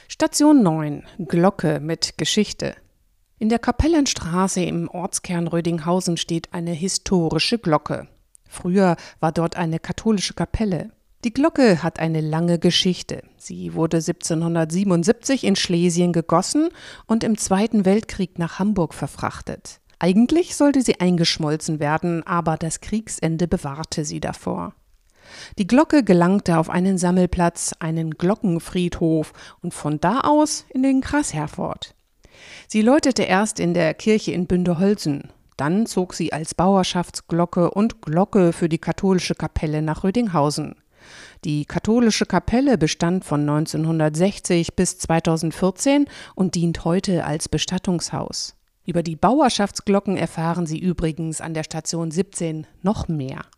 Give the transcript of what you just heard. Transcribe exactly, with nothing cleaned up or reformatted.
Station neun. Glocke mit Geschichte. In der Kapellenstraße im Ortskern Rödinghausen steht eine historische Glocke. Früher war dort eine katholische Kapelle. Die Glocke hat eine lange Geschichte. Sie wurde siebzehnhundertsiebenundsiebzig in Schlesien gegossen und im Zweiten Weltkrieg nach Hamburg verfrachtet. Eigentlich sollte sie eingeschmolzen werden, aber das Kriegsende bewahrte sie davor. Die Glocke gelangte auf einen Sammelplatz, einen Glockenfriedhof und von da aus in den Kreis Herford. Sie läutete erst in der Kirche in Bündeholzen. Dann zog sie als Bauerschaftsglocke und Glocke für die katholische Kapelle nach Rödinghausen. Die katholische Kapelle bestand von neunzehnhundertsechzig bis zweitausendvierzehn und dient heute als Bestattungshaus. Über die Bauerschaftsglocken erfahren Sie übrigens an der Station siebzehn noch mehr.